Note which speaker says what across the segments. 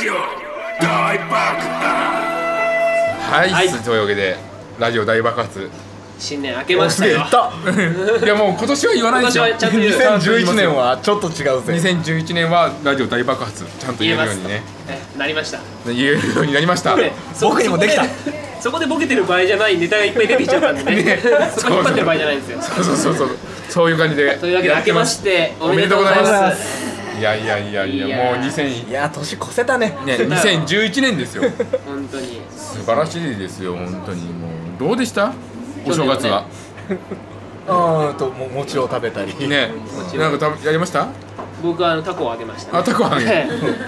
Speaker 1: ジオ大爆発。はい、というわけでラジオ大爆発
Speaker 2: 新年明けましたよ。
Speaker 1: いやもう今年は言わないですよ。
Speaker 3: 2011年はちょっと違うぜ。
Speaker 1: 2011年はラジオ大爆発ちゃんと言えるようにね
Speaker 2: なりました。
Speaker 1: 言えるようになりました。
Speaker 3: 僕にもできた。
Speaker 2: そこでボケてる場合じゃないネタがいっぱい出てきちゃったんでね。そこ引っ張ってる場合じゃないんですよ。
Speaker 1: そういう感じで。
Speaker 2: というわけで明けましておめでとうございます。
Speaker 1: いやもう2000
Speaker 3: いや年越せたね。
Speaker 1: 2011年ですよ。
Speaker 2: 本当に
Speaker 1: 素晴らしいですよ。本当にもうどうでしたお正月は。
Speaker 3: 餅を食べたり
Speaker 1: ね。なんかやりました？
Speaker 2: 僕はタコをあげました。
Speaker 1: タコあげ。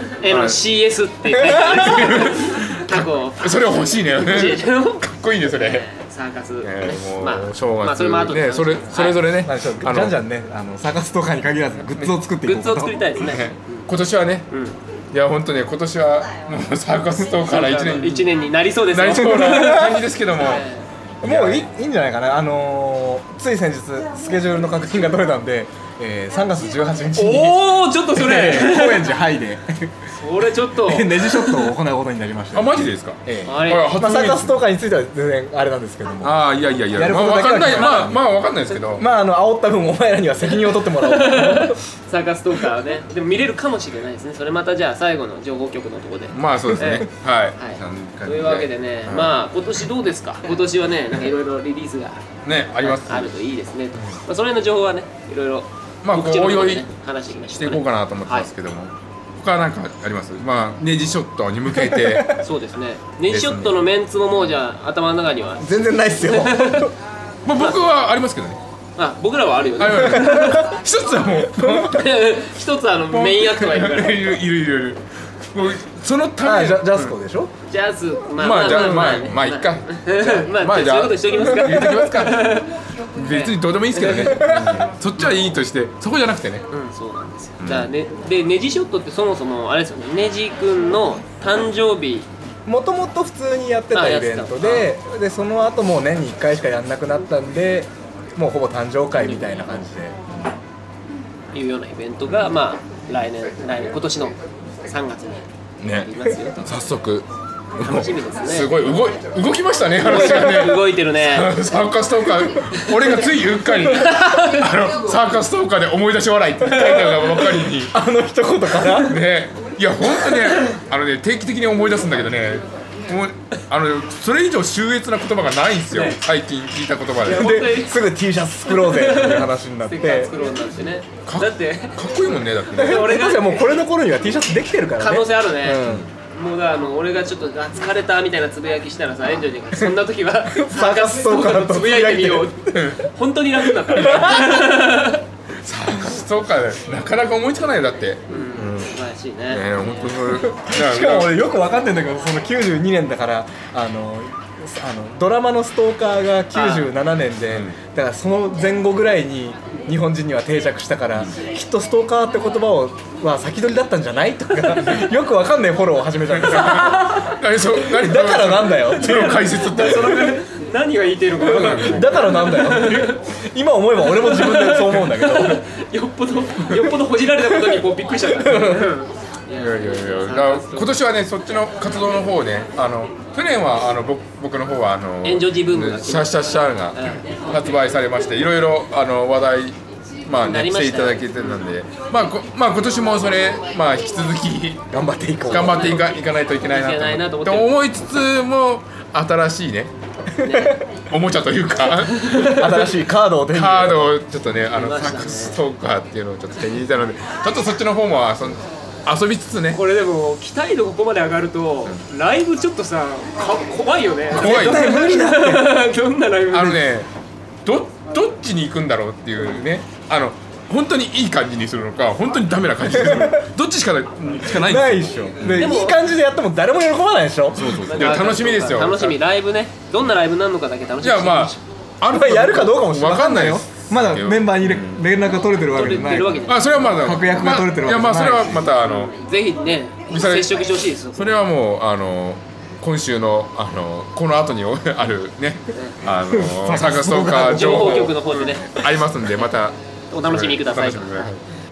Speaker 2: CS って書いてあるタコ。
Speaker 1: それ欲しいね。かっこいいねそれ。
Speaker 2: サーカス。
Speaker 1: もう正月
Speaker 2: それも後で
Speaker 1: ねそれぞれね。
Speaker 3: じゃんじゃんねサーカスとかに限らずグッズを作っていこう。
Speaker 2: グッズを作りたいですね。
Speaker 1: 今年はね。いや本当ね今年はもうサーカスとから
Speaker 2: 1年になりそうですよ。
Speaker 1: なりそうな感じですけども。
Speaker 3: もういいんじゃないかな。つい先日スケジュールの確認が取れたんで、3月18日に
Speaker 2: ちょっとそれ
Speaker 3: 高円寺ハイで
Speaker 2: それちょっと
Speaker 3: ネジショットを行うことになりました。
Speaker 1: マジでですか？
Speaker 2: あれ
Speaker 3: サーカスとかについては全然あれなんですけども。
Speaker 1: いや
Speaker 3: やることだけは
Speaker 1: 分かんない分かんないですけど。
Speaker 3: 煽った分お前らには責任を取ってもらおう。
Speaker 2: サーカストーカーね。でも見れるかもしれないですね。それまたじゃあ最後の情報局のところで。
Speaker 1: そうですね。はい。
Speaker 2: というわけでね、今年どうですか？今年はね、なんかいろいろリリースが
Speaker 1: ねあります。
Speaker 2: あるといいですねと。それの情報はね、いろいろ
Speaker 1: おいおい
Speaker 2: 話していきましょう。
Speaker 1: していこうかなと思ってますけども。他なんかあります？ネジショットに向けて。
Speaker 2: そうですね。ネジショットのメンツももうじゃあ頭の中には
Speaker 3: 全然ないっすよ。
Speaker 1: 僕はありますけどね。
Speaker 2: 僕らはあるよね。
Speaker 1: 一つはもう
Speaker 2: 一つメインアクトがいるから。
Speaker 1: いる。もうそのため
Speaker 3: ジャスコでしょ？
Speaker 2: ジャズ
Speaker 1: いっか。
Speaker 2: じゃあそういうことしておきますか。
Speaker 1: 入れてきますか。別にどうでもいいですけどね。そっちはいいとしてそこじゃなくてね。
Speaker 2: そうなんですよ。でネジショットってそもそもあれですよね。ネジ君の誕生日。
Speaker 3: もともと普通にやってたイベントでその後もう年に1回しかやんなくなったんでもうほぼ誕生会みたいな感じで
Speaker 2: いうようなイベントが来年今年の3月になりますよと。
Speaker 1: 早速
Speaker 2: 楽しみですね。
Speaker 1: すごい動きましたね話がね。
Speaker 2: 動いてるね。
Speaker 1: サーカストーカー俺がついうっかりサーカストーカーで思い出し笑いって書いてあるのばっかりに
Speaker 3: 一言から
Speaker 1: ね。いや本当ね定期的に思い出すんだけどね。もうそれ以上秀逸な言葉がないんですよ。最近聞いた言葉
Speaker 3: ですぐ T シャツ作ろうぜっていう話になって
Speaker 2: 作ろうになってね。
Speaker 1: だってかっこいいもんね。だってね
Speaker 2: 俺が
Speaker 3: もうこれの頃には T シャツできてるからね。
Speaker 2: 可能性あるね。もう俺がちょっと疲れたみたいなつぶやきしたらさ、エンジョイにそんな時は
Speaker 3: サーカストーカーと
Speaker 2: つぶやいてみよう。本当に楽になった。
Speaker 1: サーカストーカーなかなか思いつかないよだって。
Speaker 2: 素晴らしいね。
Speaker 1: 本当それ。
Speaker 3: しかも俺よく分かってんだけど、その92年だからドラマのストーカーが97年で、だからその前後ぐらいに日本人には定着したから、きっとストーカーって言葉は先取りだったんじゃないとかよく分かんないフォローを始めちゃってさだからなんだよっていう
Speaker 1: 解説って
Speaker 2: 何が言いてるのか分からない。
Speaker 3: だからなんだよ今思えば俺も自分でそう思うんだけど
Speaker 2: よっぽどほじられたことにびっくりしちゃった。
Speaker 1: いや今年はねそっちの活動の方ね去年は僕の方は
Speaker 2: 炎上自ブームが
Speaker 1: シャッシャッシャーが発売されましていろいろ話題していただけてたんで今年もそれ引き続き
Speaker 3: 頑張ってい
Speaker 1: かないといけないなと思いつつも新しいねおもちゃというか
Speaker 3: 新しいカードを
Speaker 1: ちょっとねサーカストーカーっていうのをちょっと手に入れたのでちょっとそっちの方も遊びつつね。
Speaker 2: これでも期待度ここまで上がるとライブちょっとさ怖いよね。
Speaker 1: 怖い。
Speaker 3: 絶対無理だって。
Speaker 2: どんなライブ？
Speaker 1: どっちに行くんだろうっていうね。本当にいい感じにするのか本当にダメな感じにするのかどっちしかないんですよ。
Speaker 3: ないでしょ。でもいい感じでやっても誰も喜ばないでしょ。
Speaker 1: そう。楽しみですよ。
Speaker 2: 楽しみライブね。どんなライブになるのかだけ楽しみ。
Speaker 1: じゃあ
Speaker 3: やるかどうかも
Speaker 1: 分かんないよ。
Speaker 3: まだメンバーに連絡が取れてるわけじゃない。
Speaker 1: それはまだ
Speaker 3: 確約が取れてるわけじゃない。
Speaker 1: それはまた
Speaker 2: ぜひね接触してほしいですよ。
Speaker 1: それはもう今週のこの後にあるねサーカストーカー
Speaker 2: 情報局の方でね
Speaker 1: ありますんでまた
Speaker 2: お楽しみください。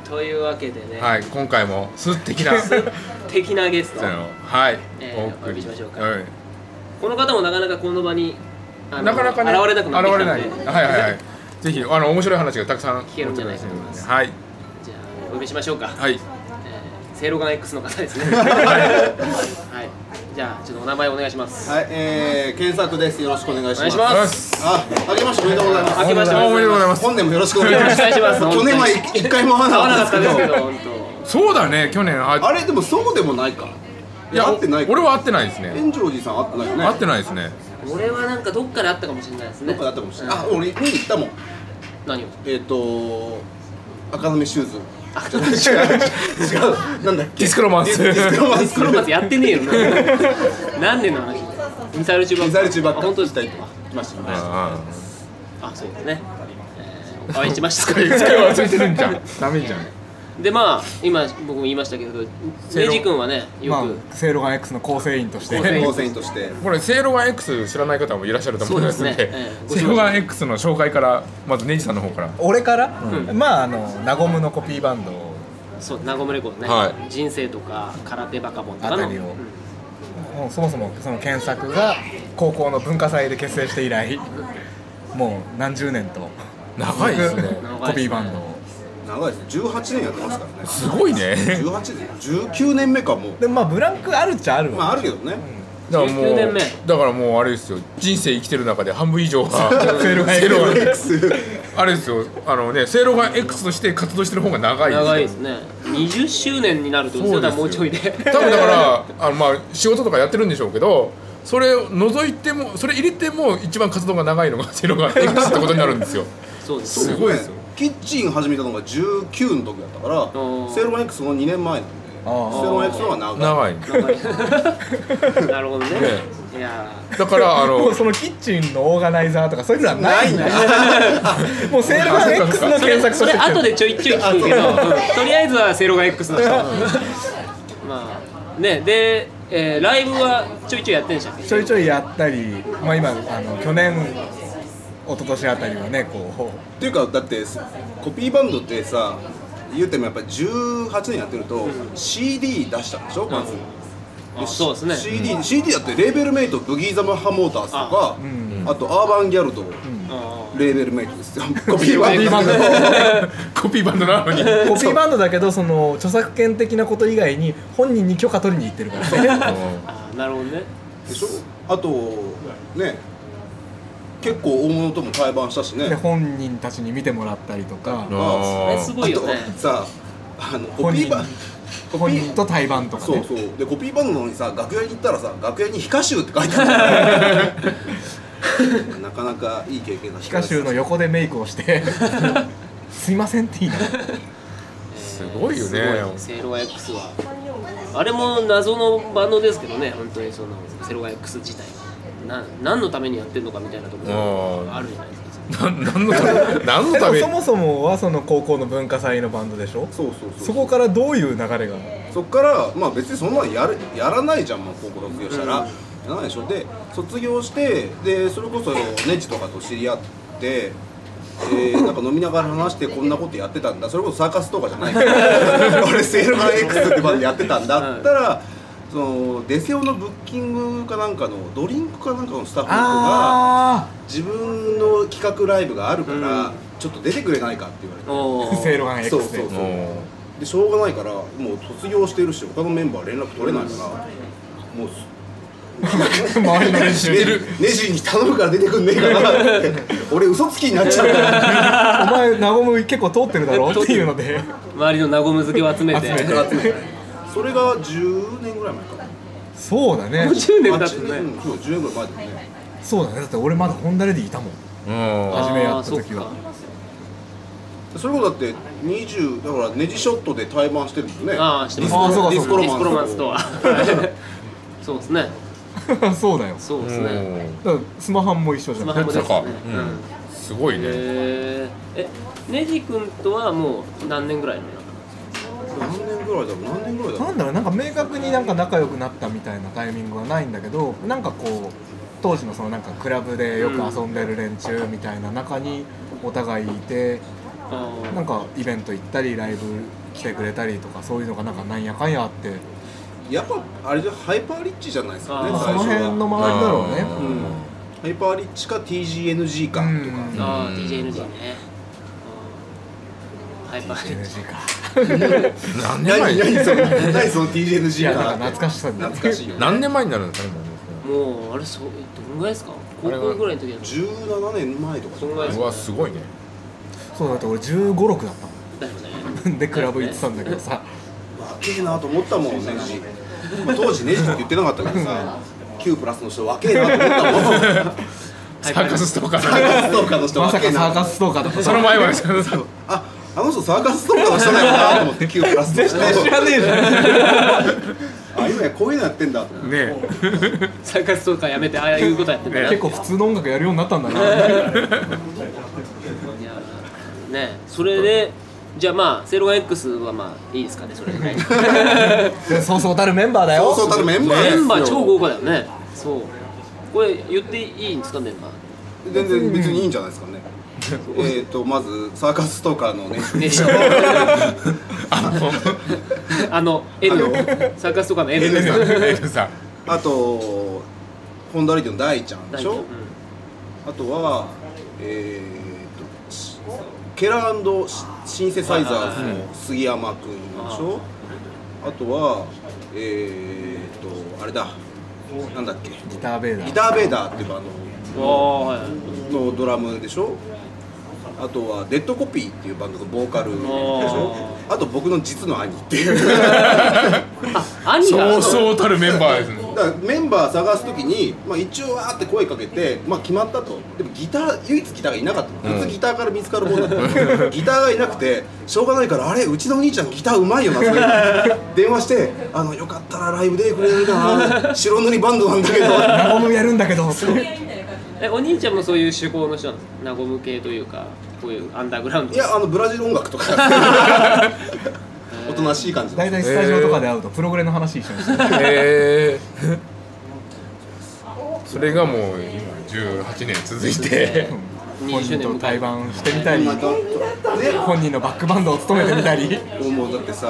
Speaker 2: というわけでね、
Speaker 1: はい、今回も素敵な
Speaker 2: 的なゲスト
Speaker 1: はい、
Speaker 2: お呼びしましょうか。
Speaker 1: はい、
Speaker 2: この方もなかなかこの場に
Speaker 1: なかなかね
Speaker 2: 現れなくなってきたので、
Speaker 1: 現れないはいはいはい、ぜひ面白い話がたくさん
Speaker 2: 聞けるんじゃないかと思います。
Speaker 1: はい、
Speaker 2: じゃあお呼びしましょうか。
Speaker 1: はい、
Speaker 2: セイロガン X の方ですね。はい、じゃあちょっとお名前お願いします。
Speaker 4: はい、検索です。よろしくお願いします。
Speaker 2: お願いします。
Speaker 4: あけましておめでとうございます。
Speaker 2: 明けまして
Speaker 1: おめでとうございます。
Speaker 4: 本年もよろしくお願いします。
Speaker 2: お願いします。
Speaker 4: 去年は一回も会わなかったですけど。
Speaker 2: 本当。
Speaker 1: そうだね、去年
Speaker 4: あれでもそうでもないか。
Speaker 1: いや
Speaker 4: 会ってないか。
Speaker 1: 俺は会ってないですね。
Speaker 4: 炎上寺さん会ってないよね。
Speaker 1: 会ってないですね。
Speaker 2: 俺はなんかどっかであったかもしれないですね。
Speaker 4: どっかで会ったかもしれない。あ、俺見に行ったもん。
Speaker 2: 何を？
Speaker 4: 赤目シューズ。違う、なんだっけ。
Speaker 1: ディスクロマンス。
Speaker 2: ディスクロマンスやってねえよ。何年の話？ミサイル中ばっか。
Speaker 4: ミサイル中ばっか。
Speaker 2: 本当ですか？
Speaker 4: 来ましたね。
Speaker 2: あ、そうですね。お会いしました。
Speaker 1: 机忘れてるんじゃん。ダメじゃん。
Speaker 2: でまあ今僕も言いましたけど、ネジ君はねよく
Speaker 3: セイロガン X の構成員として
Speaker 4: 構成員として
Speaker 1: これセイロガン X 知らない方もいらっしゃると思いますので、
Speaker 2: そうですね
Speaker 1: セイロガン X の紹介からまずネジさんの方から。
Speaker 3: 俺から、まあナゴムのコピーバンド
Speaker 2: そうナゴムレコードね、
Speaker 1: はい、
Speaker 2: 人生とか空手バカボンとかの
Speaker 3: あたりを、もうそもそもその検索が高校の文化祭で結成して以来もう何十年と
Speaker 1: 長いですね
Speaker 3: コピーバンドを
Speaker 4: 長いです。18年やってますからね。
Speaker 1: すごいね。
Speaker 4: 18年、19年目かもう。
Speaker 3: でまあブランクあるっちゃあるわ。
Speaker 4: まああるけどね。
Speaker 1: だからもう
Speaker 2: 19年目
Speaker 1: だからもうあれですよ、人生生きてる中で半分以上が
Speaker 3: セイロガン
Speaker 4: X
Speaker 1: あれですよ、ね、セイロガン X として活動してる方が長いですよ。
Speaker 2: 長いですね。20周年になるとですよ。だからもうちょいで
Speaker 1: 多分だからまあ仕事とかやってるんでしょうけど、それを除いてもそれ入れても一番活動が長いのがセイロガン X ってことになるんですよ。
Speaker 2: そうです。
Speaker 1: すごいですよ。
Speaker 4: キッチン始めたのが19の時だったからセイロガン X の2年前なんでセイロガン X の方が長い。
Speaker 2: なるほどね。いや
Speaker 1: だから
Speaker 3: もうそのキッチンのオーガナイザーとかそういうのはないんだよ。もうセイロガン X の検索
Speaker 2: それ後でちょいちょい聞くけど、とりあえずはセイロガン X の人。まあね、でライブはちょいちょいやってんじゃん。
Speaker 3: ちょいちょいやったり、まあ今去年一昨年あたりはねこう
Speaker 4: っていうかだってコピーバンドってさ言うてもやっぱり18年やってると CD 出したんでしょまず。
Speaker 2: そうですね。
Speaker 4: CD だってレーベルメイトブギーザマハモーターズとかあとアーバンギャルドレーベルメイトですよ。コピーバンド
Speaker 1: コピーバンドなのに
Speaker 3: コピーバンドだけどその著作権的なこと以外に本人に許可取りに行ってるからね。
Speaker 2: なるほどね。
Speaker 4: でしょ。あとね結構大物とも対バンしたしね。
Speaker 3: で本人たちに見てもらったりとか、
Speaker 2: すごいよね。
Speaker 4: さコピーバン
Speaker 3: 本人と対バンとかね。
Speaker 4: そうそうでコピーバンドなのにさ楽屋に行ったらさ楽屋に非歌集って書いてある。なかなかいい経験だ。
Speaker 3: 非歌集の横でメイクをしてすいませんって言いながら。
Speaker 1: すごいよね。
Speaker 2: セイロガン X はあれも謎のバンドですけどね、本当にそのセイロガン X 自体何のためにやってるのかみたいなところがあるじゃないですか。
Speaker 1: 何のため
Speaker 3: そもそもはその高校の文化祭のバンドでしょ。
Speaker 4: そう
Speaker 3: そこからどういう流れが。
Speaker 4: そこからまあ別にそんなのやらないじゃん。もう高校卒業したら、やらないでしょ。で卒業してでそれこそネジとかと知り合ってなんか飲みながら話してこんなことやってたんだ。それこそサーカスとかじゃないから俺セイロガン X ってバンドやってたんだったら、そのデセオのブッキングかなんかのドリンクかなんかのスタッフの子が自分の企画ライブがあるからちょっと出てくれないかって言われて、
Speaker 3: セイロガン X で。
Speaker 4: でしょうがないからもう卒業してるし他のメンバー連絡取れないからもう
Speaker 3: 周りの練習
Speaker 4: ネジに頼むから出てくんねえかなって俺嘘つきになっちゃうから
Speaker 3: お前ナゴム結構通ってるだろっていうので
Speaker 2: 周りのナゴム漬けを集めて
Speaker 4: それが10年ぐらい前かな。
Speaker 3: そうだね。
Speaker 2: もう10年経つね。
Speaker 4: そう10年ぐらい前だね。
Speaker 3: そうだね。だって俺まだホンダレディいたもん。初めやった時は。
Speaker 4: それこそだって20だからネジショットで対バンしてるんですよね。
Speaker 2: ああしてます。
Speaker 4: ディスコ
Speaker 2: ロマンスとは。そうですね。
Speaker 3: そうだよ。
Speaker 2: そうですね。
Speaker 3: だからスマハンも一緒じゃん。
Speaker 2: スマハンもですね。
Speaker 1: すごいね。
Speaker 2: ネジ君とはもう何年ぐらいの？
Speaker 4: 何年ぐらいだろう。
Speaker 3: なんだろう、なんか明確になんか仲良くなったみたいなタイミングはないんだけど、なんかこう当時のそのなんかクラブでよく遊んでる連中みたいな中にお互いいて、 なんかイベント行ったりライブ来てくれたりとかそういうのがなんやかんやあって、
Speaker 4: やっぱあれじゃハイパーリッチじゃないですかね、
Speaker 3: その辺の周りだろうね。
Speaker 4: ハイパーリッチか TGNG かとか。
Speaker 2: TGNG ね。ハイパーリッチ
Speaker 3: TGNG か。
Speaker 1: 何年前
Speaker 4: 何その TGNG か。
Speaker 3: 懐かしさ
Speaker 4: 懐かしいよ。
Speaker 1: 何年前になるんですかね。
Speaker 2: もうあれどのぐらいですか？高校ぐらいの時だと
Speaker 4: 17年前とか。
Speaker 2: そのぐらいです
Speaker 1: うわすごいね。
Speaker 3: そうだって俺15、6だった
Speaker 2: だよね。
Speaker 3: もんでクラブ行ってたんだけどさ、
Speaker 4: 若えなと思ったもんね。当時ネジって言ってなかったけどさ、Q プラスの人若えなと思ったもん。
Speaker 1: サーカスストーカー。
Speaker 4: サーカスストーカーの人
Speaker 3: まさ
Speaker 4: 若えな。
Speaker 3: かサーカスストーカーだった。
Speaker 1: その前は
Speaker 4: あの人サーカスストーカーの人だよなと思って Q プラスの人。
Speaker 3: 知らねえじゃん。
Speaker 4: あ、今やこういうのやってんだと思って。
Speaker 1: ね
Speaker 2: サーカスとかやめてああいうことやってんだな。
Speaker 3: 結構普通の音楽やるようになったんだな。
Speaker 2: いやね、それでじゃあまあセイロガン X はまあいいですかね、それでね。
Speaker 3: そうそうたるメンバーだよ。
Speaker 4: そうそうたるメンバーですよ。
Speaker 2: メンバー超豪華だよね。そう。これ言っていいんですか、メンバー。
Speaker 4: 全然別にいいんじゃないですかね。まずサーカスストーカーのね。
Speaker 2: L のサーカスとかの L
Speaker 1: え
Speaker 2: の
Speaker 1: さ
Speaker 4: あとホンダレディの大ちゃんでしょ。あとはケラ&シンセサイザーズの杉山くんでしょ。あとはあれだ、なんだっけ、
Speaker 3: ギターベーダー。
Speaker 4: ギターベーダーっていうバンドのドラムでしょ。あとはデッドコピーっていうバンドのボーカルでしょ。あと僕の実の兄っていう。
Speaker 2: 兄が
Speaker 1: そうそうたるメンバーですね。
Speaker 4: だからメンバー探すときに、まあ、一応わーって声かけて、まあ、決まったと。でもギター、唯一ギターがいなかったの。普通ギターから見つかるもんだったの。ギターがいなくてしょうがないから、あれうちのお兄ちゃんギターうまいよなって電話して、よかったらライブでくれるかな、白塗りバンドなんだけど
Speaker 3: ナゴムやるんだけど。
Speaker 2: お兄ちゃんもそういう趣向の人なんですか？ナゴム系というか、こういうアンダーグラウンド。
Speaker 4: いや、ブラジル音楽とかおとなしい感じ。
Speaker 3: 大体スタジオとかで会うとプログレの話一緒にして
Speaker 1: それがもう今18年続いて
Speaker 3: 本人と対バンしてみたり、本人のバックバンドを務めてみたり。
Speaker 4: もうだってさ、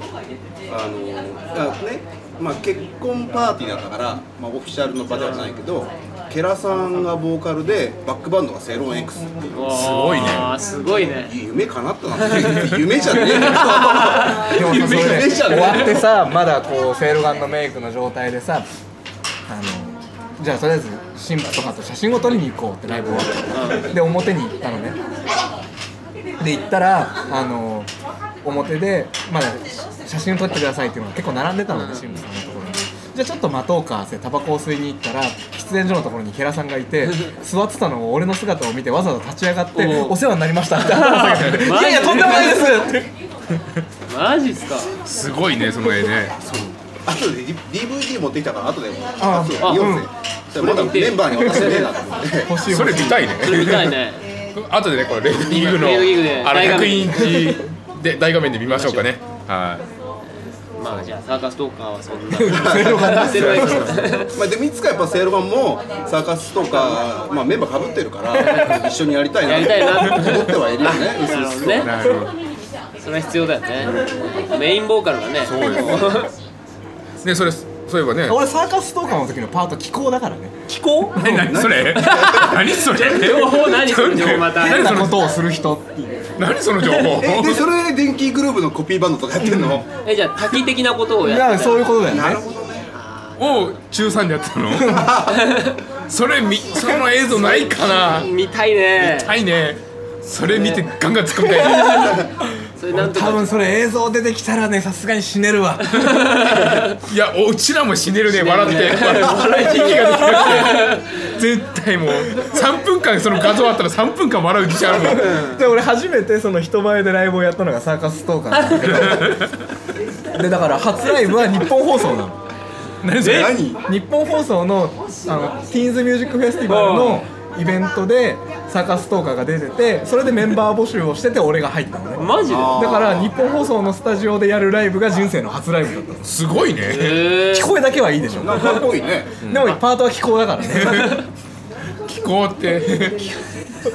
Speaker 4: まあ、結婚パーティーだったから、まあ、オフィシャルの場ではないけど、ケラさんがボーカルでバックバンドがセイロン X。
Speaker 1: すごいね。
Speaker 2: すごいね。
Speaker 4: 夢叶ったなって夢じゃねえよ。
Speaker 3: でもさ、それ終わってさ、まだこうセイロガンのメイクの状態でさ、じゃあとりあえず新婦とかと写真を撮りに行こうってライブ終わって、で表に行ったのね。で行ったら表でまだ写真を撮ってくださいっていうのが結構並んでたのね、新婦さんのところに。じゃあちょっと待とうかってタバコを吸いに行ったら、喫煙所のところにケラさんがいて、座ってたのを俺の姿を見てわざわざ立ち上がって「お世話になりました」って頭下げて「いやいやとんでもないです」って。
Speaker 2: マジっすか。
Speaker 1: すごいね、その絵ね。
Speaker 4: あとで DVD 持ってきたから後で
Speaker 3: あ
Speaker 4: 見ようぜ。まだメンバーに渡してねえなと思って。
Speaker 3: 欲しい
Speaker 1: それ見たいね。
Speaker 2: それ見たいね。
Speaker 1: 後でね、これレディーグの
Speaker 2: レディーグで
Speaker 1: 100インチで大画面で見ましょうかね。はい。
Speaker 2: まあじゃあサーカストーカーはそんな。セイロガン
Speaker 4: まあでもいつかやっぱセイロガンもサーカスとか、まあ、メンバー被ってるから一緒にやりたいなと思ってはいるよね。
Speaker 2: なるほどね。
Speaker 1: なるほど。
Speaker 2: それは必要だよね。メインボーカルがね。
Speaker 1: そうですね。そういえばね。
Speaker 3: 俺サーカストーカーの時のパート気候だからね。
Speaker 2: 気候？
Speaker 1: 何それ？何それ？
Speaker 2: 情報何その情報また。
Speaker 3: 変なことをする人っていう。
Speaker 1: 何その情報？
Speaker 4: でそれで電気グループのコピーバンドとかやってんの？
Speaker 2: じゃあ多機的なことをやって
Speaker 3: いやそういうことだよね。
Speaker 4: なるほどね。
Speaker 1: を中3でやってたの？その映像ないかな？
Speaker 2: 見たいね。
Speaker 1: 見たいね。それ見てガンガン突っ込みたい。
Speaker 2: それなんとか。
Speaker 3: 多分それ映像出てきたらね、さすがに死ねるわ。
Speaker 1: いや、うちらも死ねるね、笑って笑い息ができなくて絶対もう3分間その画像あったら3分間笑う自信あるもん。
Speaker 3: で俺初めてその人前でライブをやったのがサーカストーカーなんだけどでだから初ライブは日本放送なの。
Speaker 1: 何それ？
Speaker 3: 日本放送のティーンズミュージックフェスティバルのイベントでサーカストーカーが出てて、それでメンバー募集をしてて俺が入ったのね。
Speaker 2: マジで？
Speaker 3: だから日本放送のスタジオでやるライブが人生の初ライブだったの。
Speaker 1: すごいね。
Speaker 3: 聞こえだけはいいでしょ。
Speaker 4: なんかかっこいいね。
Speaker 3: でもパートは気候だからね。
Speaker 1: 気候って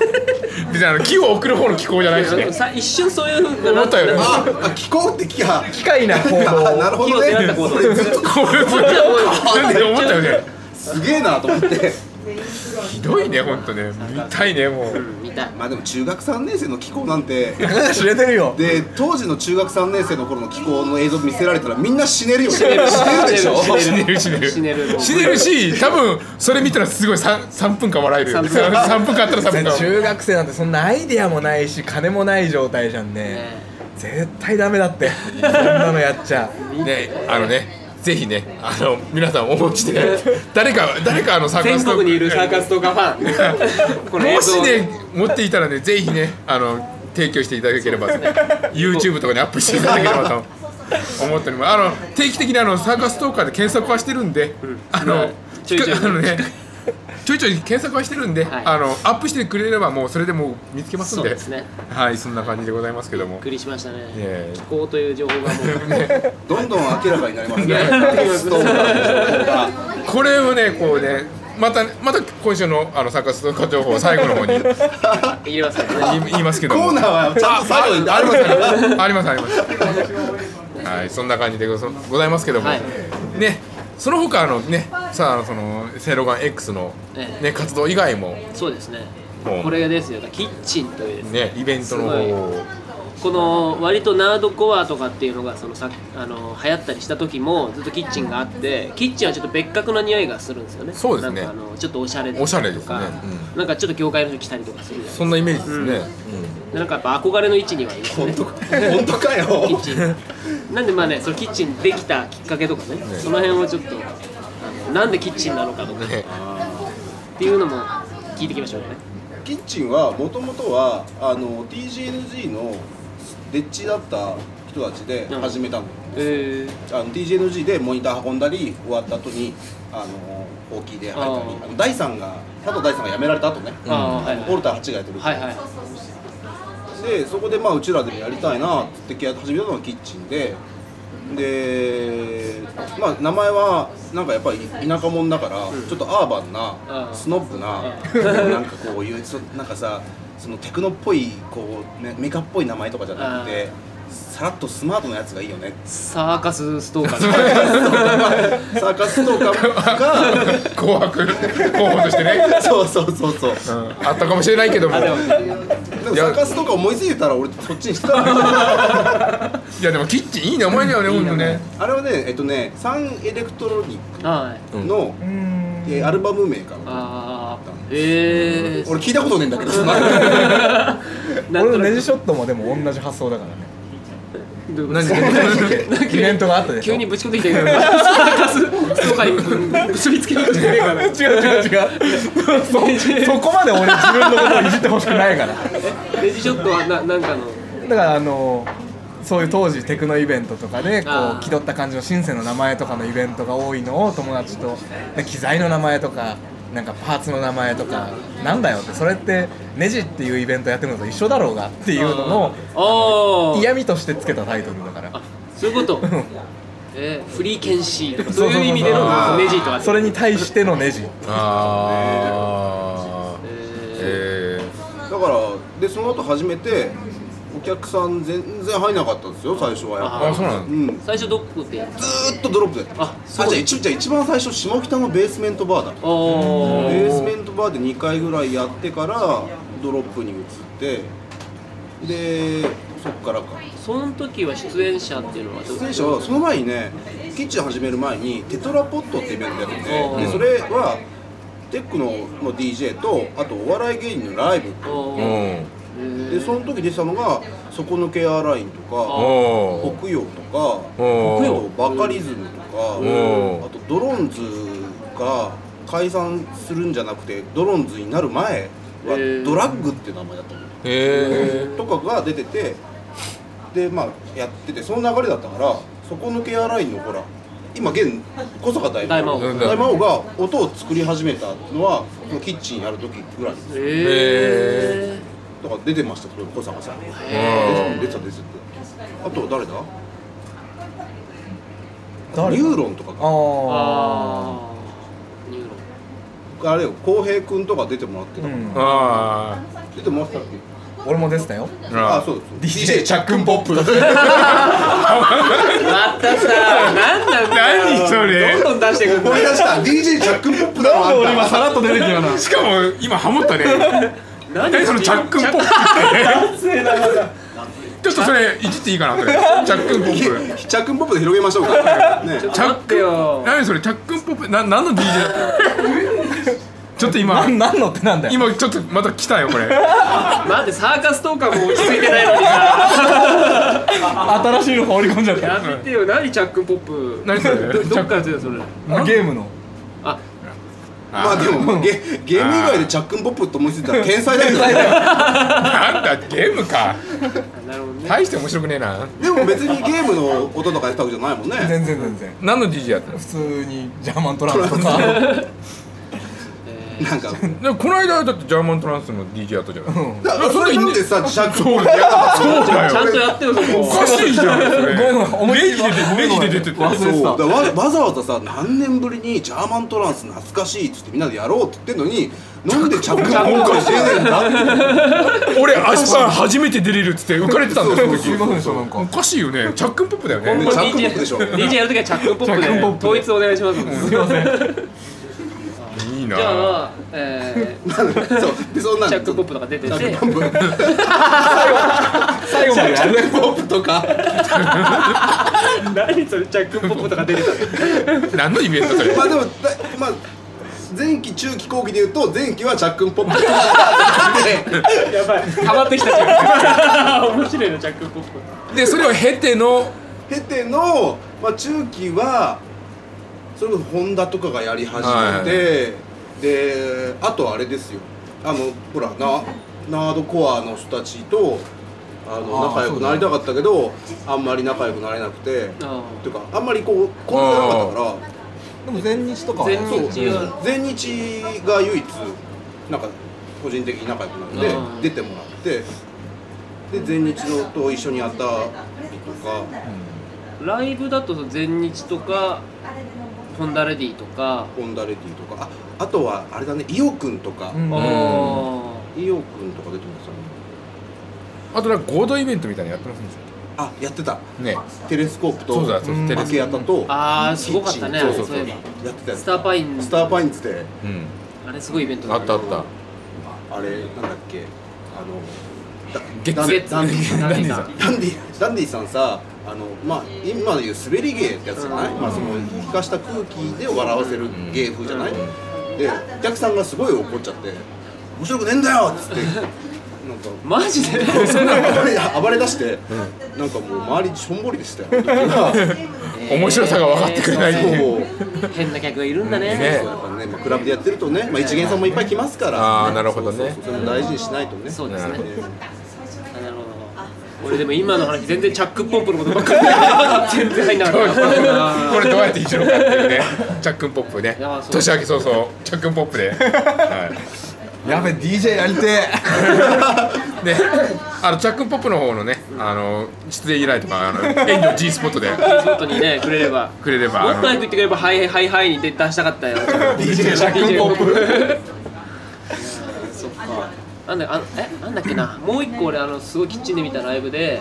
Speaker 1: 別に木を送る方の気候じゃないしね。
Speaker 2: 一瞬そういう風
Speaker 1: 思ったよね。
Speaker 4: 気候って機
Speaker 3: 械な行動。
Speaker 4: なるほどね。俺ずっと
Speaker 1: これなんで思ったよね。
Speaker 4: すげえなと思って。
Speaker 1: ひどいね、ほんとね。見たいね、もう。
Speaker 2: 見たい。
Speaker 4: まあでも中学3年生の気候なんて
Speaker 3: 知れてるよ。
Speaker 4: で当時の中学3年生の頃の気候の映像見せられたらみんな死ねるよ。死ねるでしょ。
Speaker 1: 死ねるし、多分それ見たらすごい3分間笑えるよ。3分間あったら3分間。
Speaker 3: 中学生なんてそんなアイデアもないし金もない状態じゃんね。絶対ダメだって。そんなのやっちゃ。
Speaker 1: ね、ぜひね、皆さんお持ちで誰かサーカス
Speaker 2: 全国にいるサーカスとかファン
Speaker 1: もしね持っていたらね、ぜひね提供していただければYouTube とかにアップしていただければと思っております。定期的にサーカストーカーで検索はしてるんで、ちょいちょい検索はしてるんで、アップしてくれればもうそれでもう見つけますんで。
Speaker 2: そうですね。
Speaker 1: はい、そんな感じでございますけども。
Speaker 2: びっくりしましたね。気候という情報がもう
Speaker 4: どんどん明らかになりますね。
Speaker 1: これをね、こうね、また今週のサーカストーカー情報を最後の方に言いますけども。
Speaker 4: コーナーはちゃんと最後に
Speaker 1: あります。はい、そんな感じでございますけども、ね。その他さあセイロガン X の活動以外も
Speaker 2: そうですね。これですよ、キッチンというです
Speaker 1: ねイベントの方、
Speaker 2: この割とナードコアとかっていうのが流行ったりした時もずっとキッチンがあって、キッチンはちょっと別格な匂いがするんですよね。
Speaker 1: そうですね。
Speaker 2: なんかちょっとおしゃれ
Speaker 1: ですね。
Speaker 2: なんかちょっと業界の人来たりとかするじゃないですか。
Speaker 1: そんなイメージですね。
Speaker 2: なんかやっぱ憧れの位置にはいますね。
Speaker 4: 本当かよ。
Speaker 2: キッチン。なんでそのキッチンできたきっかけとかね、その辺をちょっとなんでキッチンなのかとかっていうのも聞いていきましょうね。
Speaker 4: キッチンはもともとはTGNG のデッチだった人たちで始めたの。TGNG でモニター運んだり、終わった後に大きいで入ったり、佐藤大さんが辞められた後ね、オルター8がやってる。でそこでうちらでもやりたいなって始めたのがキッチンで、名前はなんかやっぱり田舎者だから、ちょっとアーバンなスノッブななんかこういうなんかさ、そのテクノっぽいこうメカっぽい名前とかじゃなくて、さらっとスマートなやつがいいよね。
Speaker 2: サーカスストーカー
Speaker 4: サーカスストーカーが
Speaker 1: 紅白候補としてね。
Speaker 4: そう、
Speaker 1: あったかもしれないけども、
Speaker 4: でもサーカスストーカー思いついてたら俺そっちにしてた。
Speaker 1: いやでもキッチンいい名前だよね、ほんとね。
Speaker 4: あれはねサンエレクトロニックのアルバム名かな。
Speaker 2: 俺
Speaker 4: 聞いたことねえんだけど。
Speaker 3: 俺のネジショットもでも同じ発想だからね。
Speaker 1: 何
Speaker 3: イベントがあったでしょ。
Speaker 2: 急にぶち込んできたけど、サーカスストーカーに結びつけようとしてねえから。
Speaker 3: 違う。そこまで俺自分のことをいじってほしくないから。
Speaker 2: ネジショットはなんかの
Speaker 3: だからそういう当時テクノイベントとかでこう気取った感じのシンセの名前とかのイベントが多いのを友達と機材の名前とかなんかパーツの名前とかなんだよって、それってネジっていうイベントやってるのと一緒だろうがっていうのの嫌味としてつけたタイトルだから。
Speaker 2: そういうこと。フリーケンシーとかそういう意味でのネジとか、
Speaker 3: それに対してのネジ。
Speaker 4: だからでその後始めてお客さん全然入んなかったんですよ、最初は。やっぱ
Speaker 1: そうなんだ。
Speaker 2: 最初どこでやった？
Speaker 4: ずーっとドロップでやってる。じゃあ一番最初下北のベースメントバーだ。ベースメントバーで2回ぐらいやってからドロップに移って、でそっからか。
Speaker 2: その時は出演者っていうのは
Speaker 4: 出演者はその前にね、キッチン始める前にテトラポットってイベントやってて、でそれはテックの DJ とあとお笑い芸人のライブで、その時出てたのが底抜けエアラインとか北洋とかバカリズムとか、あとドロンズが解散するんじゃなくてドロンズになる前はドラッグっていう名前だったのとかが出てて、でやってて、その流れだったから、底抜けエアラインのほら今現小坂大魔王が音を作り始めたのはそのキッチンやる時ぐらいです。だから出てました、それ小坂さん。出てた。あと誰だ？ニューロンとかか。ニューロン。あれよ、浩平君とか出てもらってたから。 出てましたっけ？
Speaker 3: 俺も出てたよ。
Speaker 4: あ、そうです。
Speaker 3: DJ チャックンポップ。
Speaker 2: またさ、なんなんだよ。
Speaker 1: 何それ
Speaker 2: どんどん出してくる。
Speaker 4: 思い出した。DJ チャックンポップだろ。
Speaker 3: 俺今さらっと出てきたよな。
Speaker 1: しかも今ハモったね。何そのチャックンポップって。ちょっとそれいじっていいかなそれ。チャックンポップ。
Speaker 4: チャックンポップで広げましょうか。ね。
Speaker 1: チャックよ。何それチャックンポップ。何の DJ だったの？ちょっと今
Speaker 3: 何のってなんだよ。
Speaker 1: 今ちょっとまた来たよこれ。
Speaker 2: 待ってサーカストーカーも落ち着いてないのにさ。
Speaker 3: 新しいの放り込んじゃった。
Speaker 2: やめてよ。何チャックンポップ。
Speaker 1: 何それ。
Speaker 2: どっから出たそれ。
Speaker 3: ゲームの。
Speaker 2: あ。
Speaker 4: まあでもゲーム以外でチャックンポップって思いついたら天才だよね。
Speaker 1: なんだゲームか。
Speaker 2: なるほどね。
Speaker 1: 大して面白くねえな。
Speaker 4: でも別にゲームの音とかやったわけじゃないもんね。
Speaker 3: 全然。
Speaker 1: 何の DJ やったの？
Speaker 3: 普通にジャーマントランスとか。
Speaker 4: なんか
Speaker 1: でもこの間だってジャーマントランスの DJ やったじゃん。
Speaker 4: それなんでさチャックンポップ
Speaker 1: そうだよ。
Speaker 2: ちゃんとやってよそこ。
Speaker 1: おかしいじゃんそれ。
Speaker 3: ごめん思いっきり
Speaker 1: レジで出てて。
Speaker 3: 忘れてた。
Speaker 4: だからわざわざさ何年ぶりにジャーマントランス懐かしいっつってみんなでやろうって言ってんのになんでチャックンポップしてねえんだ。
Speaker 1: 俺明日初めて出れるっつって浮かれてたんだよ。
Speaker 3: すいませんでしたなんか。
Speaker 1: おかしいよね。チャックンポップだよね。
Speaker 4: チャックンポップでしょ。
Speaker 2: DJ やるときはチャックンポップで統一お願いします。
Speaker 3: すいません。
Speaker 1: いいな。
Speaker 2: じゃあ
Speaker 4: そうでそんなん
Speaker 2: チャックンポップとか出てて。
Speaker 3: 最後までやる。
Speaker 4: チャックンポップとか
Speaker 2: 何それチャックンポップとか出てた。
Speaker 1: 何のイベントそれ。
Speaker 4: まあでもまあ前期中期後期で言うと前期はチャックンポップ
Speaker 2: やばいハマってきたじゃん。面白いのチャックンポップ。
Speaker 1: でそれを経ての
Speaker 4: まあ中期はそれこそホンダとかがやり始めて、であとあれですよほらナードコアの人たちと仲良くなりたかったけどあんまり仲良くなれなくてっていうかあんまりこう交流がなかったから
Speaker 3: でも全日とかは
Speaker 2: 全日は
Speaker 4: 全日が唯一なんか個人的に仲良くなって出てもらってで全日のと一緒にやったりとか
Speaker 2: ライブだと全日とかホンダレディとか
Speaker 4: ホンダレディとかあとはあれだねイオくんとか、イオくんとか出てますよね。
Speaker 1: あとなんか合同イベントみたいなのやってますんですよ。
Speaker 4: あやってた
Speaker 1: ね。
Speaker 4: テレスコープと
Speaker 1: そうだそうテレス
Speaker 4: 明け方と
Speaker 2: あーすごかったね。
Speaker 1: そうそう
Speaker 2: そういえば
Speaker 4: やってたやつ
Speaker 2: スターパイン
Speaker 4: スターパインズで
Speaker 1: うん。
Speaker 2: あれすごいイベントだ
Speaker 1: あったあった。
Speaker 4: あれなんだっけ
Speaker 1: ゲッツ。
Speaker 2: ゲッツ
Speaker 1: ダンディ
Speaker 2: ダンディ
Speaker 1: さん。
Speaker 4: ダンディさんさまあ今でいう滑り芸ってやつじゃない、まあその引かした空気で笑わせる芸風じゃない、でお客さんがすごい怒っちゃって面白くねえんだよっつってなんか
Speaker 2: マジで
Speaker 4: 暴れ出して、なんかもう周りしょんぼりでしたよ
Speaker 1: 面白さが分かってくれない。
Speaker 4: そう
Speaker 2: 変な客がいるんだね。
Speaker 1: ね
Speaker 4: やっぱね、まあ、クラブでやってるとね、まあ、一元さんもいっぱい来ますから、
Speaker 1: あーなるほどね
Speaker 4: そうそれも大事にしないとね。
Speaker 2: そうですね。
Speaker 1: なるほ
Speaker 2: なるほど。俺でも今の話全然チャックポップのことばっかり全然入んなかった。
Speaker 1: これどうやっていじろうかっていうね。チャックンポップね
Speaker 2: いやそう。
Speaker 1: 年明け早々チャックンポップで。はい。
Speaker 3: やべ DJ やりて
Speaker 1: で、チャックンポップの方のね、出演依頼とか演技を G スポットで
Speaker 2: 仕事にねくれれば。
Speaker 1: くれれば。
Speaker 2: もっと早く言ってくれればはいはいはいに出したかったよ。
Speaker 3: DJ チャックンポップ。
Speaker 2: そっか。なんだっけな。もう一個俺すごいキッチンで見たライブで、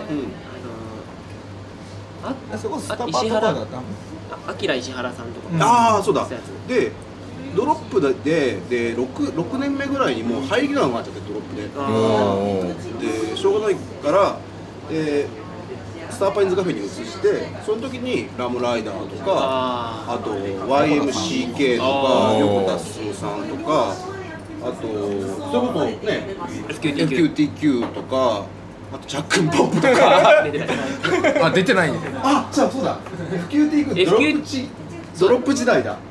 Speaker 3: そこスタバと
Speaker 2: 石原
Speaker 3: かだったの？
Speaker 2: アキラ石原さんとか。
Speaker 4: ああそうだ
Speaker 2: やつ
Speaker 4: でドロップで 6年目ぐらいにもう入りきらなくなっちゃってドロップで
Speaker 1: おー
Speaker 4: でしょうがないからスターパインズカフェに移してその時にラムライダーとかあと YMCK とか
Speaker 1: あー
Speaker 4: 横田進さんとかあとそれこそね FQTQ とかあとチャックンポップとか
Speaker 2: 出てない。
Speaker 1: あ、出てないんだよ。
Speaker 4: あ、じゃあそうだ FQTQ ドロップ時代だ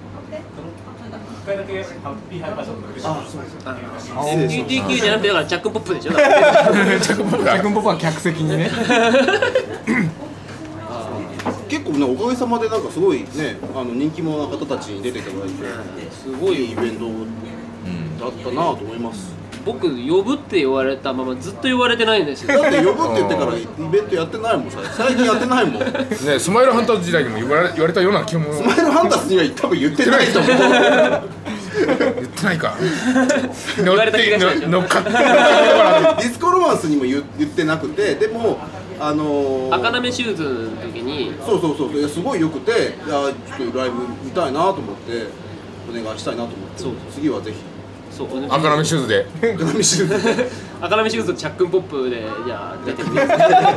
Speaker 2: FQTQ じゃなくてだからチャックポップでしょ。
Speaker 1: チャックンポップだ
Speaker 3: チャックンポップは客席にね。
Speaker 4: 結構ねおかげさまでなんかすごいね人気者な方たちに出ていただいてすごいイベントだったなと思います。
Speaker 2: 僕呼ぶって言われたままずっと呼ばれてないんですよ。
Speaker 4: だって呼ぶって言ってからイベントやってないもん最近やってないもん。
Speaker 1: ね、スマイルハンターズ時代にも言われたような気も。
Speaker 4: スマイルハンターズには多分言ってないと思う。
Speaker 1: 言ってないか
Speaker 2: 言われた気がしたでしょ
Speaker 1: 乗っかって
Speaker 4: ディスコロマンスにも言ってなくて、でも
Speaker 2: 赤なめシューズの時に
Speaker 4: そういやすごいよくて、いやちょっとライブ見たいなと思ってお願いしたいなと思って、
Speaker 2: そう
Speaker 4: 次はぜひ
Speaker 2: そう
Speaker 1: 赤なめシューズで
Speaker 4: 赤なめシューズで
Speaker 2: 赤なめシューズとチャックンポップでじゃあ出てみてい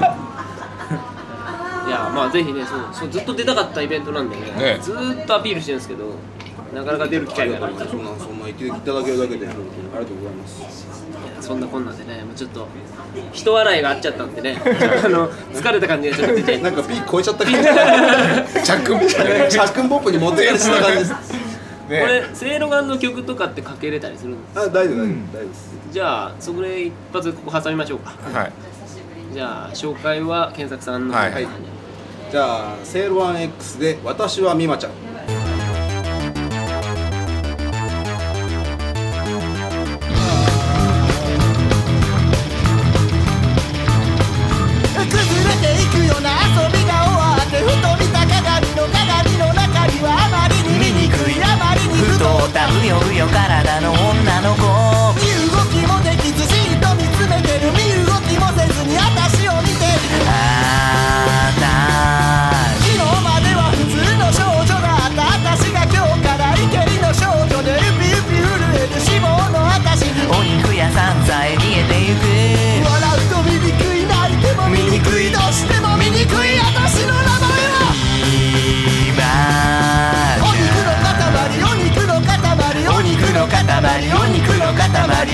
Speaker 2: やまあぜひねそうずっと出たかったイベントなんでねずーっとアピールしてるんですけどなかなか出る機会がない。
Speaker 4: そんな言っていただけるだけでありがとうございます。
Speaker 2: そんなこんなでねもうちょっと人笑いがあっちゃったんでね疲れた感じがちょっと出て
Speaker 4: なんかピーク超えちゃった感じ
Speaker 1: チャックン
Speaker 4: ポップに持ってかれてた感じです
Speaker 2: これセイロガンの曲とかってかけれたりするんですか？
Speaker 4: 大丈夫です
Speaker 2: じゃあそこで一発ここ挟みましょうか。
Speaker 1: はい
Speaker 2: じゃあ紹介は健作さんの
Speaker 1: はい
Speaker 4: じゃあセールワン X で私はみまちゃん。
Speaker 5: 崩れていくような遊びが終わってふと見た鏡の中にはあまりに醜いあまりに太ったうようよ体の女の子身動きもできずじっと見つめてる身動きもせずに私を見てる昨日までは普通の少女だった私が今日からイケリの少女でウピウピ震える脂肪の証お肉屋さんさえ見えてゆく笑うと醜い泣いても醜いどうしても醜い私の名前はお肉の塊お肉の塊お肉の塊お肉の塊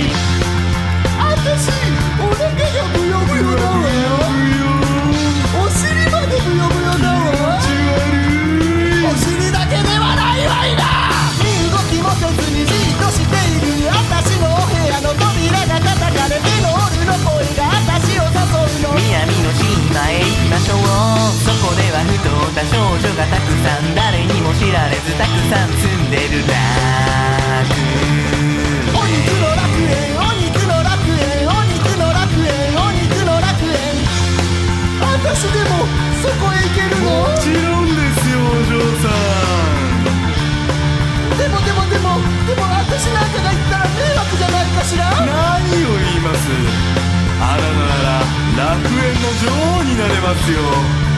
Speaker 5: 私お腹がブヨブヨだわお尻までブヨブヨだわお尻だけではないわいな身動きもせずにじっとしている私のお部屋の扉が叩かれてノールの声が私を誘うの南の島へ行きましょうそこでは太った少女がたくさん誰にも知られずたくさん住んでる楽お肉の楽園お肉の楽園お肉の楽園お肉の楽園私でもそこへ行けるのもちろんですよお嬢さんでも私なんかが言ったら迷惑じゃないかしら何を言いますあなたなら楽園の女王になれますよ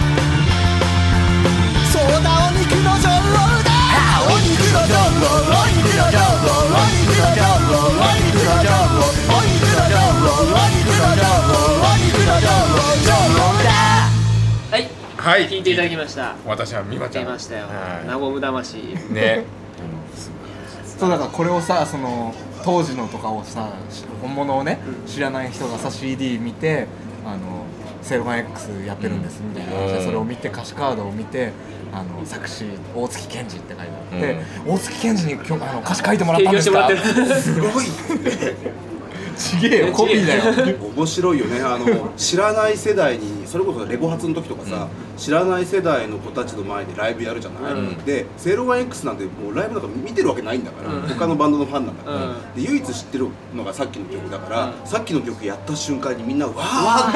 Speaker 5: そうだお肉の女王だお肉の女王お肉の女王お肉の女王お肉の女王お肉の女王お肉の女王お肉の女王だ
Speaker 1: はい
Speaker 2: 聞いていただきました。
Speaker 1: 私はみまちゃん
Speaker 2: 出ましたよ
Speaker 1: はい
Speaker 2: 和む魂
Speaker 1: ね
Speaker 3: そうだからこれをさその当時のとかをさ本物をね、知らない人がさ CD 見てセールマン X やってるんですみたいな話でそれを見て歌詞カードを見て作詞大月健二って書いてあって、大月健二に歌詞書いてもらったんですか
Speaker 4: すごい
Speaker 3: ちげえよコピーだよ
Speaker 4: 面白いよね知らない世代にそれこそレコ発の時とかさ、知らない世代の子たちの前でライブやるじゃない、でセールワン X なんてもうライブなんか見てるわけないんだから、他のバンドのファンなんだから、で唯一知ってるのがさっきの曲だから、さっきの曲やった瞬間にみんなわー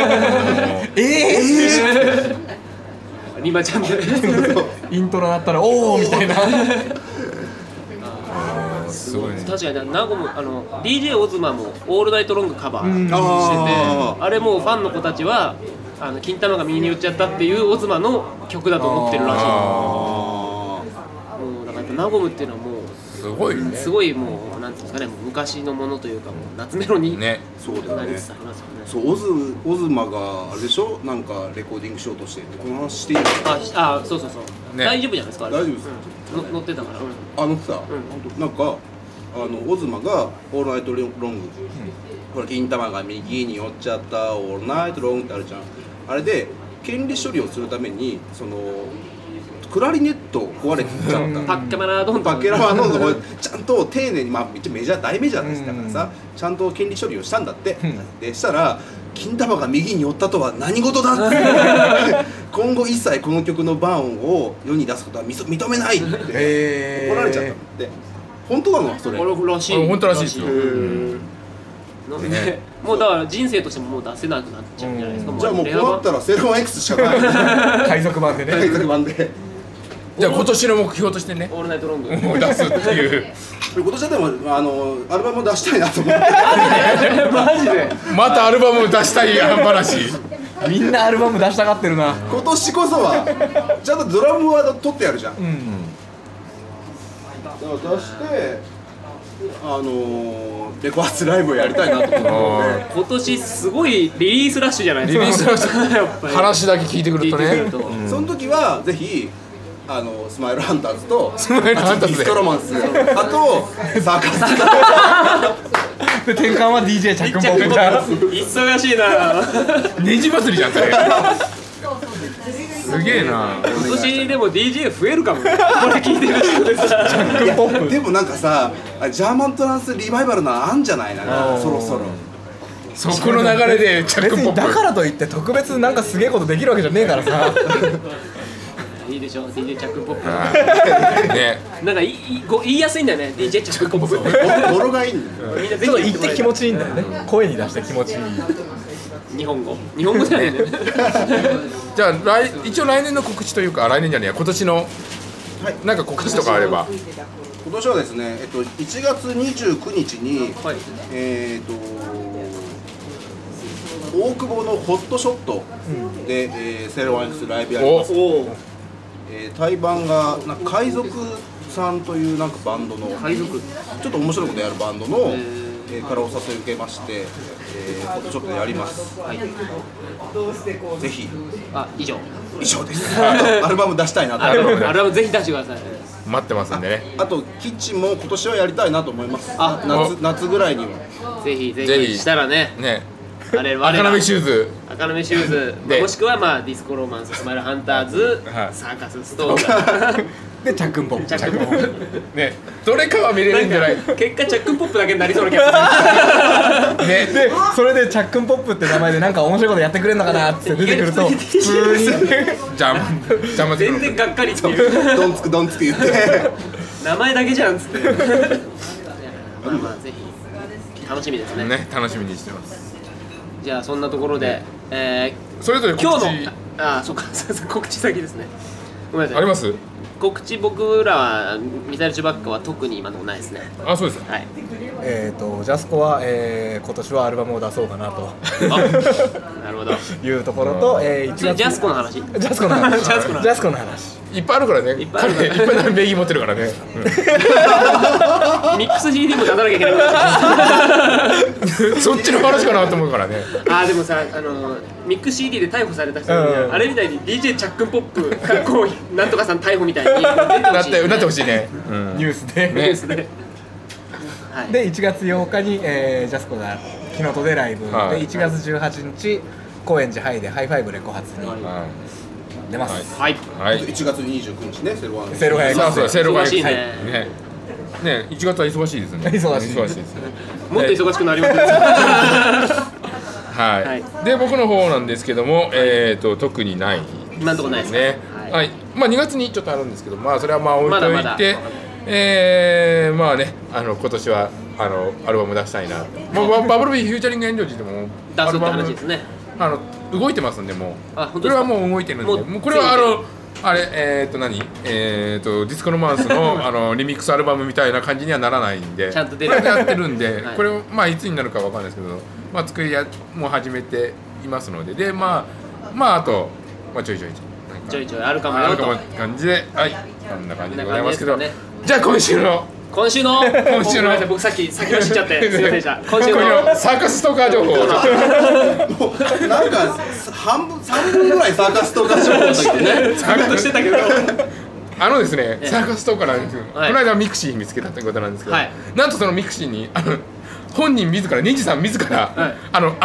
Speaker 4: って
Speaker 2: リマちゃんで
Speaker 3: イントロだったらおおみたいな
Speaker 1: すごいね
Speaker 2: 確かにナゴムDJ オズマもオールナイトロングカバーしててあれもうファンの子たちは金玉が右に打っちゃったっていうオズマの曲だと思ってるらしいもうだからやっぱナゴムっていうのはもう
Speaker 1: すごいね
Speaker 2: すごいもうなんていうんですかねもう昔のものというかもう夏メロに
Speaker 1: ね
Speaker 4: そうだよね
Speaker 2: なりつつありますよね
Speaker 4: そうオズマがあれでしょなんかレコーディングしようとしてこの話していいの
Speaker 2: そうそう、
Speaker 1: ね
Speaker 2: 大丈夫じゃないですかあれ
Speaker 4: 大丈夫です
Speaker 2: 乗ってたから
Speaker 4: さ、なんかオズマが「オールナイトロング」これ金玉が右に寄っちゃった「オールナイトロング」ってあるじゃんあれで権利処理をするためにクラリネット壊れてちゃった
Speaker 2: パッケマラードン
Speaker 4: パッケラはどんどんちゃんと丁寧に一応メジャー大メジャーですだからさちゃんと権利処理をしたんだってでしたら金玉が右に寄ったとは何事だって今後一切この曲のバーンを世に出すことは認めないって怒られちゃったんだって本当なのそれ
Speaker 2: らしい
Speaker 1: 本当らしいですよ
Speaker 2: もうだから人生としてももう出せなくなっちゃうんじゃないですか
Speaker 4: じゃあもうこうなったらセールワン X しかない
Speaker 3: 海賊版でね
Speaker 4: 海賊版で
Speaker 1: じゃあ今年の目標としてね
Speaker 2: オールナイトロング
Speaker 1: もう出すっていう
Speaker 4: 今年はでもアルバムを出したいなと思って
Speaker 2: マジで
Speaker 1: またアルバムを出したい話
Speaker 3: みんなアルバム出したがってるな。
Speaker 4: 今年こそはちゃんとドラムは取ってやるじゃん、だから出してレコ発ライブをやりたいなと思って
Speaker 2: 今年すごいリリースラッシュじゃないですか。
Speaker 1: リリースラッシュ
Speaker 2: やっぱり
Speaker 1: 話だけ聞いてくるとね
Speaker 2: 聞いてくると
Speaker 4: その時はぜひスマイルハンターズと
Speaker 1: スマイルハンターズで
Speaker 4: ディスコロマンスあとサーカス
Speaker 3: で転換は DJ チャックンポップが
Speaker 2: 忙しいな。
Speaker 1: ネジ祭りじゃんそれすげえな
Speaker 2: 今年でも DJ 増えるかもね。これ聞いてる人でさ。
Speaker 4: いやでもなんかさジャーマントランスリバイバルなあんじゃないなんかそろそろ
Speaker 1: そこの流れでチャッ
Speaker 3: 別に
Speaker 1: クンポップ
Speaker 3: だからといって特別なんかすげえことできるわけじゃねえからさ。
Speaker 2: いいでしょ DJ チャックポップ。
Speaker 1: ね
Speaker 2: なんか言いやすいんだよね DJ チャックポップ。
Speaker 4: 語呂がいいんだよ
Speaker 2: みんなぜ
Speaker 3: ちょっと
Speaker 2: ひ
Speaker 3: 言って気持ちいいんだよね。声に出して気持ちいい。
Speaker 2: 日本語じゃないね。
Speaker 1: じゃあ一応来年の告知というか来年じゃねえや今年のなんか告知とかあれば
Speaker 4: 今年はですね1月29日に
Speaker 2: はい
Speaker 4: 大久保のホットショットで、セルワン X ライブやります。
Speaker 2: お
Speaker 4: 対バンがなんか海賊さんというなんかバンドの
Speaker 2: 海賊
Speaker 4: ちょっと面白いことやるバンドの、からお誘い受けまして、ホットショットでやります。ぜひ
Speaker 2: 以上
Speaker 4: ですアルバム出したいなと
Speaker 2: アルバムぜひ出してください。
Speaker 1: 待ってますんでね
Speaker 4: あとキッチンも今年はやりたいなと思います。
Speaker 2: あ
Speaker 4: 夏ぐらいには
Speaker 2: ぜひ
Speaker 1: ぜひ
Speaker 2: したらね
Speaker 1: ね
Speaker 2: あれ我
Speaker 1: 赤
Speaker 2: ら
Speaker 1: 波シューズ
Speaker 2: 赤波シューズ
Speaker 1: で
Speaker 2: もしくはまあディスコロマンススマイルハンターズ
Speaker 1: はい
Speaker 2: サーカスストーカー
Speaker 3: でチャックンポップ。
Speaker 2: チャックンポップ
Speaker 1: ねどれかは見れるんじゃない
Speaker 2: 結果チャックンポップだけになりそうな気が
Speaker 1: ね
Speaker 3: でそれでチャックンポップって名前でなんか面白いことやってくれんのかなって出てくると普通に
Speaker 1: 邪魔
Speaker 2: する全然がっかりっていう
Speaker 4: どんつく言って
Speaker 2: 名前だけじゃんっつってまあぜひ楽しみですね。
Speaker 1: ね楽しみにしてます
Speaker 2: じゃあそんなところで
Speaker 1: それぞれ
Speaker 2: 今
Speaker 1: 告知
Speaker 2: 日のそうか告知先ですね。ごめんなさい。
Speaker 1: あります？
Speaker 2: 告知僕らはミサイルチュバッカは特に今のとこないですね。
Speaker 1: あそうです
Speaker 2: はい。
Speaker 3: ジャスコは、今年はアルバムを出そうかなと
Speaker 2: なるほど。
Speaker 3: いうところと、1月
Speaker 2: ジャスコの話。
Speaker 3: ジャスコの話
Speaker 2: ジャスコの話
Speaker 3: ジャスコの話
Speaker 1: いっぱいあるからね
Speaker 2: いっぱいある
Speaker 1: 彼いっぱい名義持ってるからね
Speaker 2: ミックス CD も出さなきゃいけない。
Speaker 1: そっちの話かなと思うからね
Speaker 2: でもさミックス CD で逮捕された人にあれみたいに DJ チャックンポップかっこなんとかさん逮捕みたいに
Speaker 1: なってほしいね
Speaker 3: ニュースで、
Speaker 2: ニュースで。はい。
Speaker 3: で1月8日に、ジャスコが木の戸でライブ、
Speaker 1: はい
Speaker 3: で1月18日高円寺ハイでハイファイブレコ発に出ます、
Speaker 2: はい。
Speaker 1: はい
Speaker 4: 1月29日ねセルワン
Speaker 3: セルワン
Speaker 1: そうそうセールが
Speaker 2: 忙しいね
Speaker 1: ね1月は忙しいですね
Speaker 3: 忙しい
Speaker 1: ですね
Speaker 2: もっと忙しくなりますね。
Speaker 1: はいで僕の方なんですけども特にない
Speaker 2: 今のところないですね。
Speaker 1: ねはいまあ2月にちょっとあるんですけどまあそれはまあ置いといて
Speaker 2: まだまだ
Speaker 1: まあね今年はアルバム出したいなもうバブルビーフューチャリングエンジョージでも
Speaker 2: 出すって
Speaker 1: アルバム
Speaker 2: 話ですね。
Speaker 1: 動いてますんでもうこれ
Speaker 2: 本当ですか
Speaker 1: はもう動いてるんで
Speaker 2: もう
Speaker 1: もうこれはあれ何ディスコロマンスのリミックスアルバムみたいな感じにはならないんで
Speaker 2: ちゃんと出る
Speaker 1: これやってるんで、
Speaker 2: はい
Speaker 1: これをまあいつになるかわかんないですけどまあ作りもう始めていますのでまああとちょいちょい
Speaker 2: ちょいちょいあるかもよと
Speaker 1: あるかも。感じではいこんな感じでございますけど
Speaker 2: こんな感じです
Speaker 1: じゃあ今週の
Speaker 2: 今週の
Speaker 1: 今週の
Speaker 2: ごめんなさい僕先を知っちゃってすいませんでした。今週の
Speaker 1: サーカスストーカー情報をちょっと
Speaker 4: なんか3分ぐらいサーカスとかしようとしてね
Speaker 2: サーとしてたけど。
Speaker 1: ですね、サーカストーカーなんですけど、
Speaker 2: はい
Speaker 1: この間ミクシー見つけたということなんですけど、
Speaker 2: はい
Speaker 1: なんとそのミクシーに本人自らネジさん自ら、
Speaker 2: はい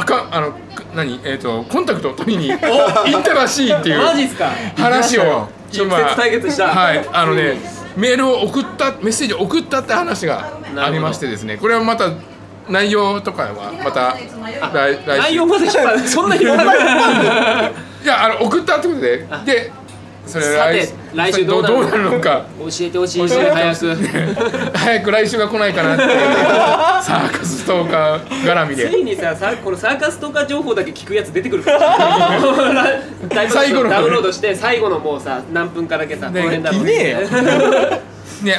Speaker 1: コンタクトを取りに行ったらしいっていう
Speaker 2: マジっすか。
Speaker 1: 話を
Speaker 2: 直接対決した。
Speaker 1: はいメールをメッセージを送ったって話がありましてですねこれはまた内容とかはまた来週
Speaker 2: 内容まで引っ張るそんなに引っ張る。
Speaker 1: いや送ったってことでそれ
Speaker 2: さて来週どうな
Speaker 1: どうなるのか
Speaker 2: 教えてほしいし早く
Speaker 1: 早く来週が来ないかなっていう、サーカスストーカー絡み
Speaker 2: つ
Speaker 1: で
Speaker 2: いにさこのサーカスストーカー情報だけ聞くやつ出てくるから
Speaker 1: 最後の
Speaker 2: ダウンロードして最後のもうさ何分かだけさこの辺だろう
Speaker 3: いねえよ
Speaker 1: ね、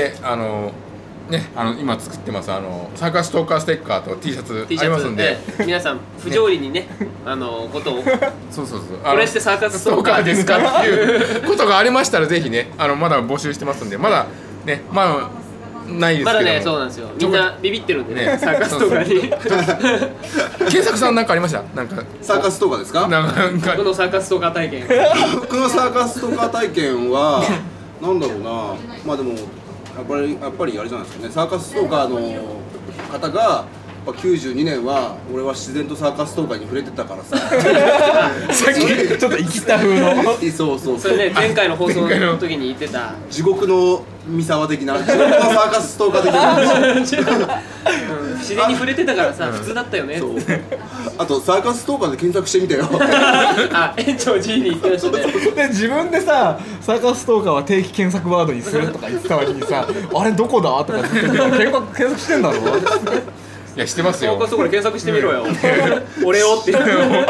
Speaker 1: 今作ってますサーカスストーカーステッカーと T シャツ
Speaker 2: T
Speaker 1: あ
Speaker 2: シャツ
Speaker 1: りますんで、
Speaker 2: 皆さん不条理にねことを
Speaker 1: そう
Speaker 2: これってサーカスストーカーですか
Speaker 1: っていうことがありましたらぜひねまだ募集してますんで、まだねないですけども、
Speaker 2: まだねそうなんですよ、みんなビビってるんでねサーカスストーカーに
Speaker 1: 検索さんなんかありました？なんか
Speaker 4: サーカスとかですか？
Speaker 1: なんか
Speaker 2: 僕のサーカスストーカー体験
Speaker 4: 僕のサーカスとか体験はなんだろうな、まあでもやっぱりあれじゃないですかね、サーカストーカーの方がやっぱ92年は俺は自然とサーカストーカーに触れてたからさ
Speaker 3: さっきちょっと生きた風の
Speaker 4: そう
Speaker 2: それね前回の放送の時に言ってた
Speaker 4: 地獄の三沢的な地獄のサーカスストーカー的な
Speaker 2: 自然に触れてたからさ普通だったよね
Speaker 4: あとサーカスストーカーで検索してみたよ
Speaker 2: あ園長 G に言ってましたね
Speaker 3: で自分でさサーカスストーカーは定期検索ワードにするとか言ってた割にさあれどこだとかずっと検索してんだろ
Speaker 1: いやしてますよ。
Speaker 2: サーカスとかで検索してみろよ俺をってか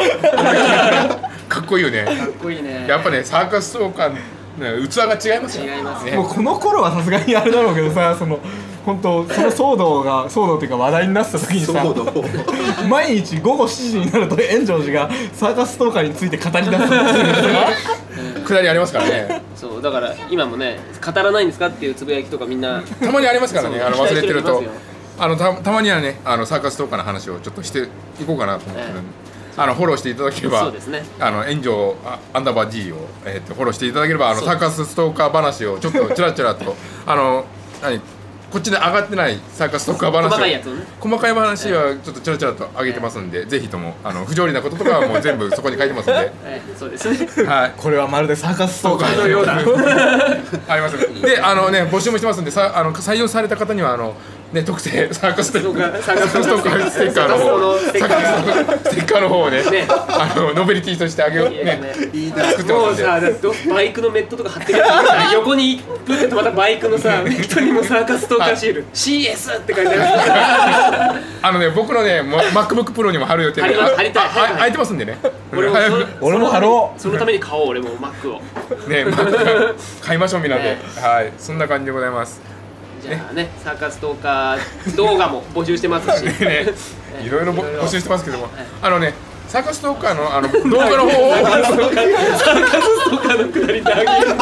Speaker 1: かっこいいよね。
Speaker 2: っこいいね
Speaker 1: やっぱねサーカスストーカー器が違いますよ。
Speaker 2: 違います
Speaker 1: ね。
Speaker 3: もうこの頃はさすがにあれだろうけどさ本当その騒動っていうか話題になった時にさ毎日午後7時になると炎上寺がサーカスストーカーについて語り出すっていう
Speaker 1: くだりありますからね。
Speaker 2: そうだから今もね語らないんですかっていうつぶやきとかみんな
Speaker 1: たまにありますからね。忘れてると
Speaker 2: 期待してる人いますよ
Speaker 1: たまにはねサーカスストーカーの話をちょっとしていこうかなと思ってるんで。フォローしていただければ、
Speaker 2: そうですね
Speaker 1: 炎上_G を、フォローしていただければサーカスストーカー話をちょっとちらちらとこっちで上がってないサーカスストーカー話を
Speaker 2: 細かいやつをね
Speaker 1: 細かい話はちょっとちらちらと上げてますんで、ぜひとも不条理なこととかはもう全部そこに書いてますんで
Speaker 2: そうですね
Speaker 1: はい
Speaker 3: これはまるでサーカスストーカー
Speaker 2: のようだ
Speaker 1: ありますで募集もしてますんで採用された方には特製サーカスストーカーステッカーの方ステッカーの方をねノベリティとしてあげようね作ってますんで。
Speaker 2: もうさバイクのメットとか貼ってるやつ横にプッてまたバイクのさメットにもサーカスストーカーシール CS って書いてある
Speaker 1: 僕のね MacBook Pro にも貼る予定で
Speaker 2: 貼りたい
Speaker 1: 空いてますんでね。
Speaker 3: 俺も貼ろう
Speaker 2: そのために買おう俺も Mac を
Speaker 1: ね買いましょうみんなで、はいそんな感じでございます。
Speaker 2: じゃあねサーカスストーカー動画も募集してますし
Speaker 1: ねいろいろ募集してますけどもサーカスストーカーの動画の方を
Speaker 2: サーカスストーカーのくだりで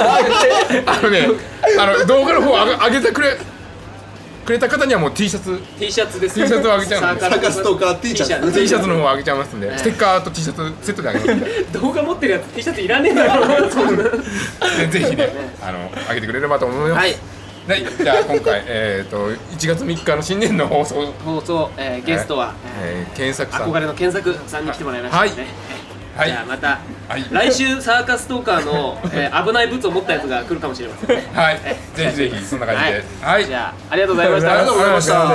Speaker 1: 動画の方を上げてくれた方にはもう T シャツ
Speaker 2: T シャツです
Speaker 1: をあげちゃうんで
Speaker 4: サーカスストーカー T シャツ
Speaker 1: T シャツの方をあげちゃいますんでステッカーと T シャツセットであげますんで
Speaker 2: 動画持ってるやつ T シャツいらねえだろそんな
Speaker 1: ぜひねあげてくれればと思います。はい、じゃあ今回1月3日の新年の放送
Speaker 2: ゲストは
Speaker 1: 検索さん
Speaker 2: 憧れの検索さんに来てもらいましたね。じゃあまた来週サーカスストーカーの危ないブツを持ったやつが来るかもしれませんね。
Speaker 1: はいぜひぜひそんな感じではい
Speaker 2: じゃあありがとうございました。
Speaker 4: ありがとうございました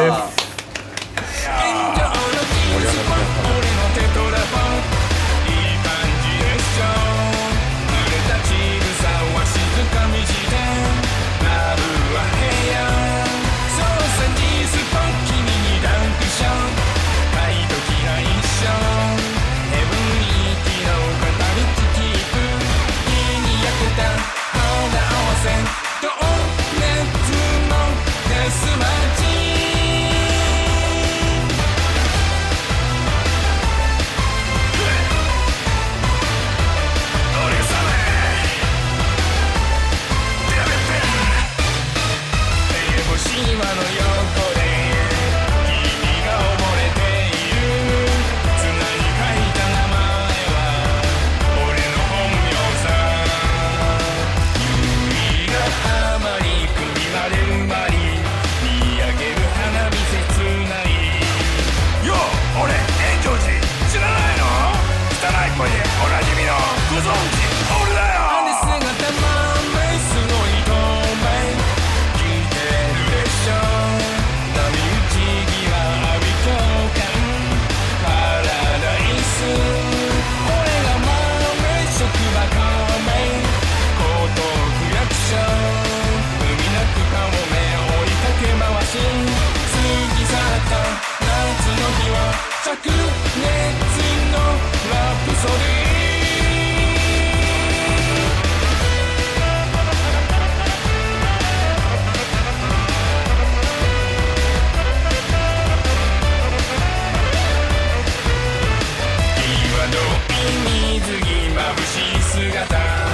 Speaker 1: の水着眩しい姿